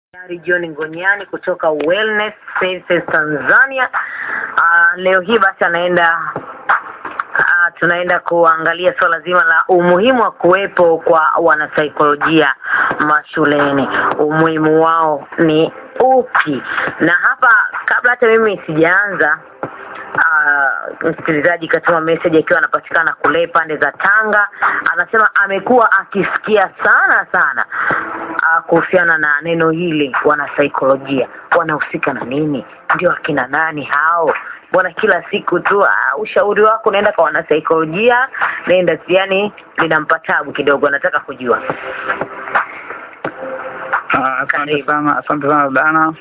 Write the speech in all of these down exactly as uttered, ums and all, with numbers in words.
Daktari John Ngonyani kutoka Wellness Services Tanzania. Uh, leo hii basi anaenda uh, tunaenda kuangalia swala zima la umuhimu wa kuwepo kwa wanasaikolojia mashuleni. Umuhimu wao ni upi? Na hapa kabla hata mimi sijaanza, Uh, msikilizaji katuma message akiwa anapatikana kule pande za Tanga, anasema amekuwa akisikia sana sana uh, kuhusiana na neno hili wanasaikolojia. Wanahusika na nini? Ndio akina nani hao? Mbona kila siku tu uh, ushauri wako unaenda kwa wanasaikolojia, naenda yani linampa tabu kidogo, anataka kujua. Uh, asante sana, asante sana Dana.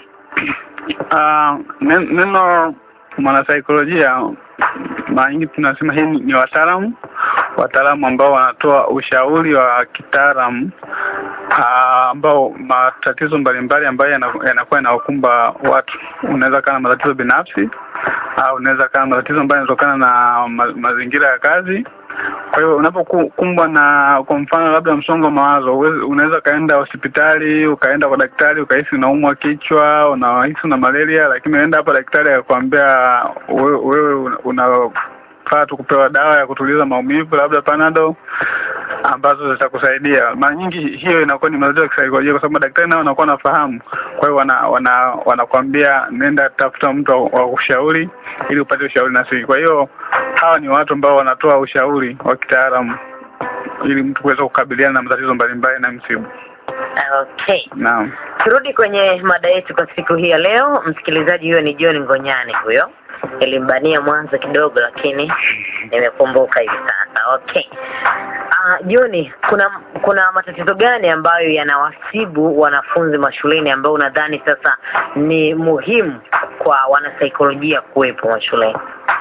Uh, neno mwanasaikolojia mara nyingi tunasema hii ni wataalamu wataalamu ambao wanatoa ushauri wa kitaalamu ambao matatizo mbalimbali ambayo yanakuwa yanawakumba watu. Unaweza kana matatizo binafsi au unaweza kana matatizo ambayo yanatokana na ma, mazingira ya kazi. Kwa hiyo unapokumbwa na kwa mfano labda msongo wa mawazo, unaweza kaenda hospitali, ukaenda kwa daktari, ukahisi unaumwa kichwa, unahisi una malaria, lakini unaenda hapa daktari akakwambia wewe unafaa tu kupewa dawa ya kutuliza maumivu, labda Panadol, ambazo zitakusaidia. Mara nyingi hiyo inakuwa ni matatizo ya kisaikolojia kwa sababu daktari nao wanakuwa wanafahamu. Kwa hiyo wana wana wanakuambia nenda tafuta mtu wa kushauri ili upate ushauri nasihi. Kwa hiyo hawa ni watu ambao wanatoa ushauri wa kitaalamu ili mtu kuweza kukabiliana na matatizo mbalimbali na msibu. Okay. Naam. Turudi kwenye mada yetu kwa siku hii ya leo. Msikilizaji, huyo ni John Ngonyani huyo. Nilimbania mwanzo kidogo lakini nimekumbuka hivi sasa. Okay. Ah, uh, John, kuna kuna matatizo gani ambayo yanawasibu wanafunzi mashuleni ambao unadhani sasa ni muhimu kwa wanasaikolojia kuwepo mashuleni?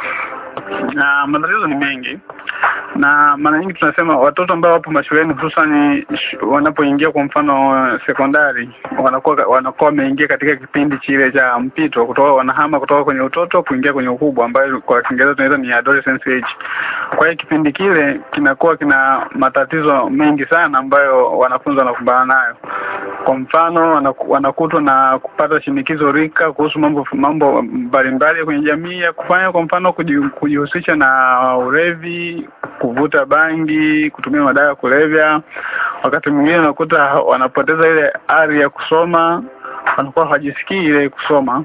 Na matatizo ni mengi. Na mara nyingi tunasema watoto ambao wapo mashuleni hususan wanapoingia kwa mfano sekondari, wanakuwa wanakuwa wameingia katika kipindi chile cha mpito, kutoka wanahama kutoka kwenye utoto kuingia kwenye ukubwa, ambayo kwa Kiingereza tunaita ni adolescence age. Kwa hiyo kipindi kile kinakuwa kina matatizo mengi sana ambayo wanafunzi wanakumbana nayo. Kwa mfano wanakutwa na kupata shinikizo rika kuhusu mambo mambo mbalimbali kwenye jamii ya kufanya, kwa mfano kujihusisha na ulevi, kuvuta bangi, kutumia madawa ya kulevya. Wakati mwingine unakuta wanapoteza ile ari ya kusoma, wanakuwa hawajisikii ile kusoma.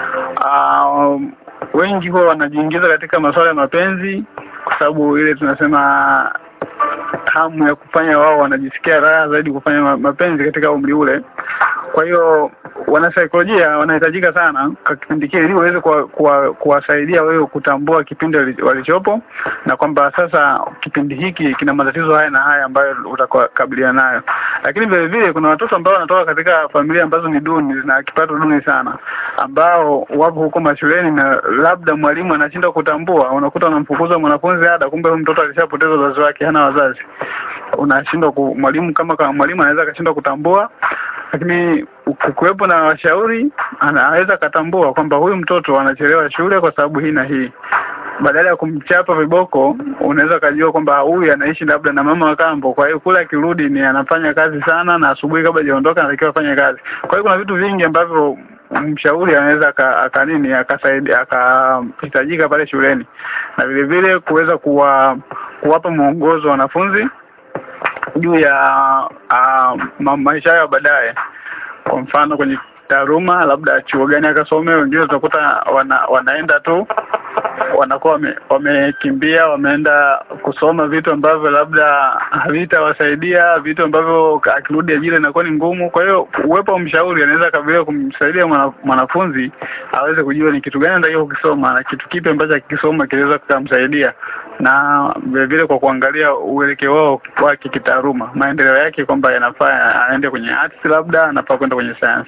Uh, wengi huwa wanajiingiza katika masuala ya mapenzi kwa sababu ile tunasema hamu ya kufanya, wao wanajisikia raha zaidi kufanya mapenzi katika umri ule. Kwa hiyo wanasaikolojia wanahitajika sana kwa kipindi kile ili waweze kuwasaidia wewe kutambua kipindi walichopo na kwamba sasa kipindi hiki kina matatizo haya na haya ambayo utakabiliana nayo. Lakini vile vile kuna watoto ambao wanatoka katika familia ambazo ni duni, zina kipato duni sana, ambao wapo huko mashuleni na labda mwalimu anashindwa kutambua. Unakuta unamfukuza mwanafunzi ada, kumbe huyo mtoto alishapoteza wazazi wake, hana wazazi. Unashindwa mwalimu kama kama mwalimu anaweza akashindwa kutambua, lakini kuwepo na washauri anaweza katambua kwamba huyu mtoto anachelewa shule kwa sababu hii na hii. Badala ya kumchapa viboko, unaweza kujua kwamba huyu anaishi labda na mama wa kambo, kwa hiyo kula akirudi ni anafanya kazi sana na asubuhi kabla hajaondoka anatakiwa afanye kazi. Kwa hiyo kuna vitu vingi ambavyo mshauri anaweza aka nini akasaidia akahitajika pale shuleni. Na vile vile kuweza kuwa kuwapa mwongozo wanafunzi juu ya uh, maisha yao baadaye. Kwa mfano kwenye taaluma labda chuo gani akasome. Wengine utakuta wana, wanaenda tu wanakuwa wamekimbia wame wameenda kusoma vitu ambavyo labda havitawasaidia, vitu ambavyo akirudi ajira inakuwa ni ngumu. Kwa hiyo uwepo wa mshauri anaweza kabisa kumsaidia mwanafunzi aweze kujua ni kitu gani anatakiwa kukisoma na kitu kipi ambacho akikisoma kinaweza kumsaidia, na vile vile kwa kuangalia uelekeo wao wa kitaaluma, maendeleo yake kwamba yanafaa aende kwenye arts, labda anafaa kwenda kwenye science.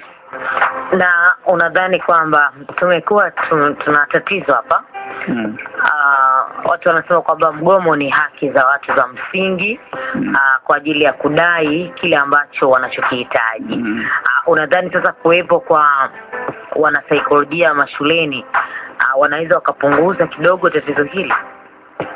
Na unadhani kwamba tumekuwa tuna tatizo hapa? Hmm. Uh, watu wanasema kwamba mgomo ni haki za watu za msingi, hmm. uh, kwa ajili ya kudai kile ambacho wanachokihitaji. Hmm. Uh, unadhani sasa kuwepo kwa wanasaikolojia mashuleni uh, wanaweza wakapunguza kidogo tatizo hili?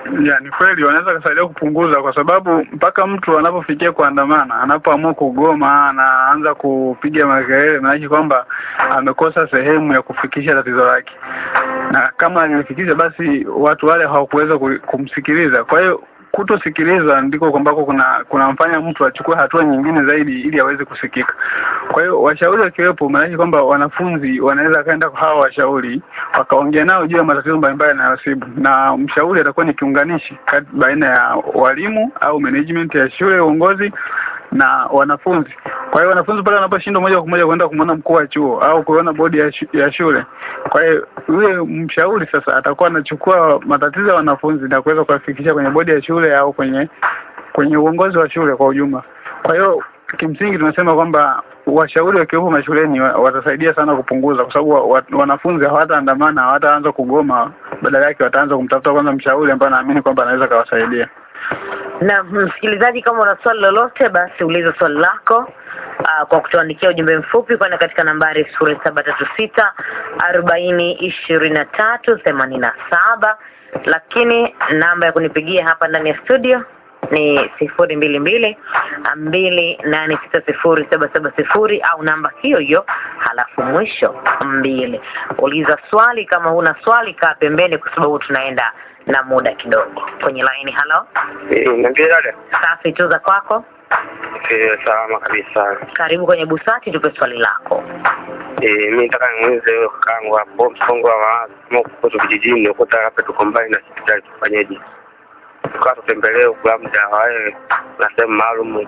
Ya, ni kweli wanaweza kusaidia kupunguza, kwa sababu mpaka mtu anapofikia kuandamana, anapoamua kugoma, anaanza kupiga makelele, maana kwamba amekosa sehemu ya kufikisha tatizo lake, na kama alifikisha basi watu wale hawakuweza kumsikiliza. Kwa hiyo kutosikiliza ndiko kwambako kuna kunamfanya mtu achukue hatua nyingine zaidi ili aweze kusikika. Kwa hiyo washauri wakiwepo, maana kwamba wanafunzi wanaweza kaenda kwa hawa washauri wakaongea nao juu ya matatizo mbalimbali yanayosibu, na mshauri atakuwa ni kiunganishi kati baina ya walimu au management ya shule, uongozi na wanafunzi. Kwa hiyo wanafunzi pale wanaposhindwa moja kwa moja kwenda kumwona mkuu wa chuo au kuona bodi ya, shu, ya shule, kwa hiyo yule mshauri sasa atakuwa anachukua matatizo ya wanafunzi na kuweza kuyafikisha kwenye bodi ya shule au kwenye kwenye uongozi wa shule kwa ujumla. Kwa hiyo kimsingi tunasema kwamba washauri wakiwepo mashuleni watasaidia sana kupunguza, kwa sababu wanafunzi hawataandamana, hawataanza kugoma, badala yake wataanza kumtafuta kwanza mshauri ambaye anaamini kwamba anaweza kawasaidia. Na msikilizaji, kama una swali lolote basi uliza swali lako uh, kwa kutuandikia ujumbe mfupi kwenda katika nambari sifuri saba tatu sita arobaini ishirini na tatu themanini na saba, lakini namba ya kunipigia hapa ndani ya studio ni sifuri mbili mbili mbili nane sita sifuri saba saba sifuri, au namba hiyo hiyo halafu mwisho mbili. Uliza swali, kama huna swali kaa pembeni, kwa sababu tunaenda na muda kidogo. Kwenye line, hello. Eh, niambie dada. Safi, tuza kwako. Eh, salama kabisa. Karibu kwenye Busati, tupe swali lako. Eh, mimi nataka niulize wewe kangu hapo, msongo wa mawazo mko vijijini, uko hapa tuko mbali na hospitali, tufanyeje? Tukaa tutembelee kwa muda wae na sehemu maalum.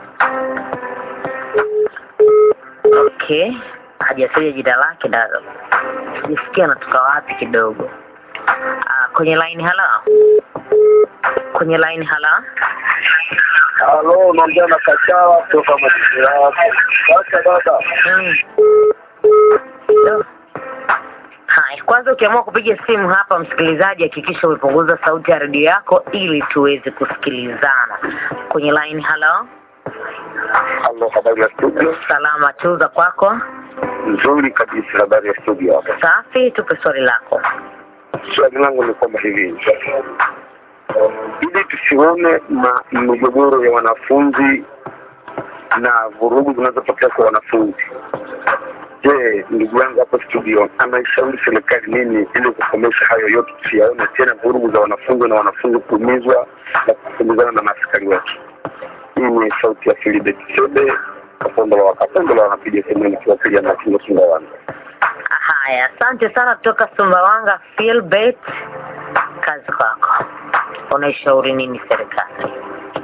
Okay, hajasema jina lake na nisikia anatoka wapi kidogo. Ah, kwenye line, hello. Kwenye line, hello. Halo, naongea na Kachawa kutoka Mwanza. Sasa dada. Mm. No. Hai, kwanza ukiamua kupiga simu hapa msikilizaji, hakikisha umepunguza sauti ya redio yako ili tuweze kusikilizana. Kwenye line, hello. Halo, habari ya studio? Salama, tuza kwako. Nzuri kabisa, habari ya studio hapa. Safi, tupe swali lako. Swali langu ni kwamba hivi, ili tusione migogoro ya wanafunzi na vurugu zinazotokea kwa wanafunzi, je, ndugu yangu hapo studio anaishauri serikali nini ili kukomesha hayo yote, tusiyaone tena vurugu za wanafunzi na wanafunzi kuumizwa na kukimbizana na maaskari wetu? Hii ni sauti ya Philibert Sebe, Kapondola wa Kapondola, wanapiga simu nikiwa pia na kingo Sumbawanga. Haya, asante sana kutoka Sumbawanga Philibert, kazi kwako. Unaishauri nini serikali?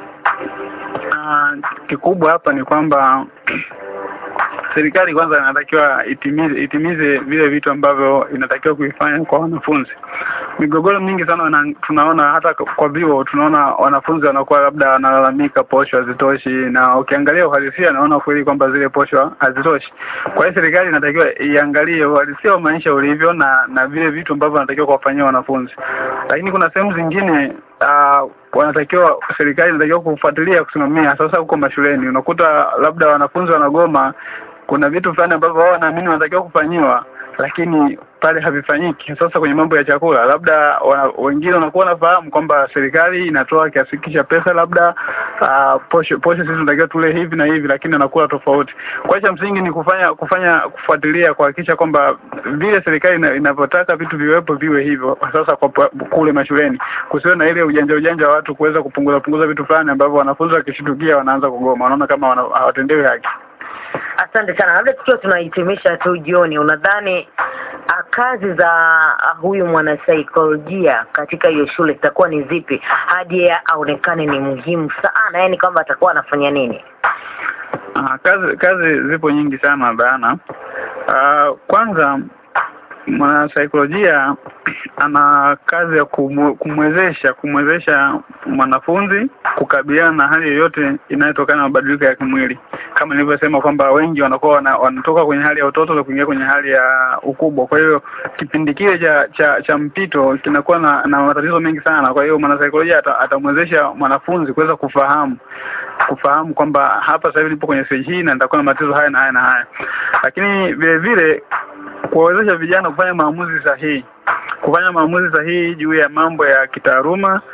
Uh, kikubwa hapa ni kwamba serikali kwanza inatakiwa itimize itimize vile vitu ambavyo inatakiwa kuifanya kwa wanafunzi. Migogoro mingi sana wana, tunaona hata kwa vyuo tunaona wanafunzi wanakuwa labda wanalalamika posho hazitoshi, na ukiangalia uhalisia naona kweli kwamba zile posho hazitoshi. Kwa hiyo serikali inatakiwa iangalie uhalisia wa maisha ulivyo na na vile vitu ambavyo wanatakiwa kuwafanyia wanafunzi. Lakini kuna sehemu zingine uh, wanatakiwa serikali inatakiwa kufuatilia, kusimamia. Sasa huko mashuleni unakuta labda wanafunzi wanagoma, kuna vitu fulani ambavyo wao wanaamini wanatakiwa kufanyiwa lakini pale havifanyiki. Sasa kwenye mambo ya chakula, labda wana, wengine wanakuwa nafahamu kwamba serikali inatoa kiasi cha pesa, labda uh, posho posho sisi tunatakiwa tule hivi na hivi, lakini anakula tofauti. Kwa hiyo msingi ni kufanya kufanya kufuatilia, kuhakikisha kwamba vile serikali inavyotaka vitu viwepo viwe hivyo. Sasa kwa kule mashuleni kusiwe na ile ujanja ujanja wa watu kuweza kupunguza punguza vitu fulani ambavyo wanafunzi wakishitukia wanaanza kugoma, wanaona kama hawatendewi haki. Asante sana. Labda tukiwa tunahitimisha tu jioni, unadhani kazi za huyu mwanasaikolojia katika hiyo shule zitakuwa ni zipi hadi aonekane ni muhimu sana, yaani kwamba atakuwa anafanya nini? Ah, kazi kazi zipo nyingi sana bana. Ah, kwanza mwanasaikolojia ana kazi ya kumwezesha kumwezesha mwanafunzi kukabiliana na hali yoyote inayotokana na mabadiliko ya kimwili. Kama nilivyosema kwamba wengi wanakuwa wana, wanatoka kwenye hali ya utoto na kuingia kwenye hali ya ukubwa. Kwa hiyo kipindi kile cha cha, cha mpito kinakuwa na, na matatizo mengi sana. Kwa hiyo mwanasaikolojia atamwezesha mwanafunzi kuweza kufahamu kufahamu kwamba hapa sasa hivi nipo kwenye stage hii na nitakuwa na matatizo haya na haya na haya. Lakini vile vile kuwawezesha vijana kufanya maamuzi sahihi. Kufanya maamuzi sahihi juu ya mambo ya kitaaluma,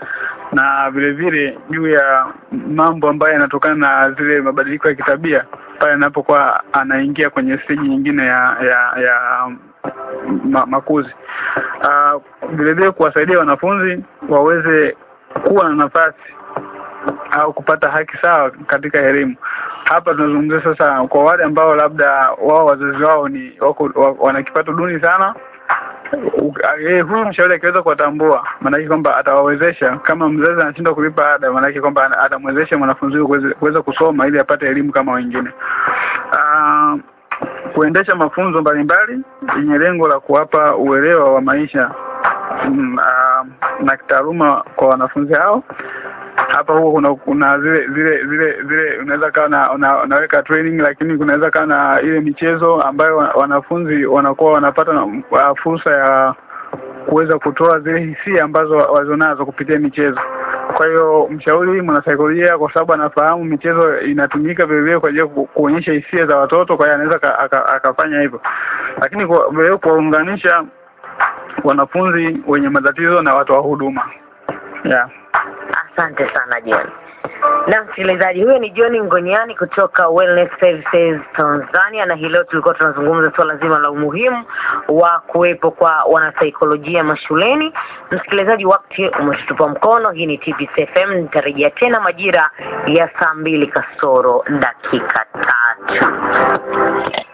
na vile vile juu ya mambo ambayo yanatokana na zile mabadiliko ya kitabia pale anapokuwa anaingia kwenye stage nyingine ya ya ya ma, makuzi. Uh, vile vile kuwasaidia wanafunzi waweze kuwa na nafasi au kupata haki sawa katika elimu. Hapa tunazungumzia sasa kwa wale ambao labda wao wazazi wao ni wako wana kipato duni sana. Eh, huyu mshauri akiweza kuwatambua, maana yake kwamba atawawezesha. Kama mzazi anashindwa kulipa ada, maana yake kwamba atamwezesha mwanafunzi huyo kuweza kusoma ili apate elimu kama wengine. Uh, kuendesha mafunzo mbalimbali yenye lengo la kuwapa uelewa wa maisha mm, uh, na kitaaluma kwa wanafunzi hao. Hapa huko kuna kuna zile zile zile zile unaweza kaa na una, unaweka training, lakini kunaweza kaa na ile michezo ambayo wanafunzi wanakuwa wanapata uh, fursa ya kuweza kutoa zile hisia ambazo wazonazo kupitia michezo. Kwa hiyo mshauri mwanasaikolojia, kwa sababu anafahamu michezo inatumika vile vile kwa ajili ya kuonyesha hisia za watoto, kwa hiyo anaweza akafanya hivyo. Lakini kwa vile kuunganisha wanafunzi wenye matatizo na watu wa huduma. Yeah. Asante sana John. Na msikilizaji, huyo ni John Ngonyani kutoka Wellness Services Tanzania, na hilo tulikuwa tunazungumza swala zima la umuhimu wa kuwepo kwa wanasaikolojia mashuleni. Msikilizaji, wakati umetutupa mkono. Hii ni T B C F M. Nitarejea tena majira ya saa mbili kasoro dakika tatu.